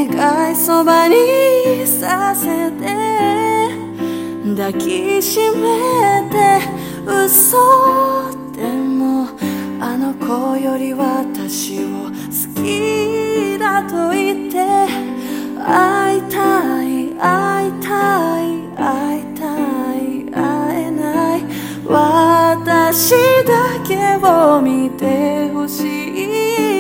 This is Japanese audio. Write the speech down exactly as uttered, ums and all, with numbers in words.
願いそばにさせて抱きしめて嘘でもあの子より私を好きだと言って会いたい会いたい会いたい会えない私だけを見てほしい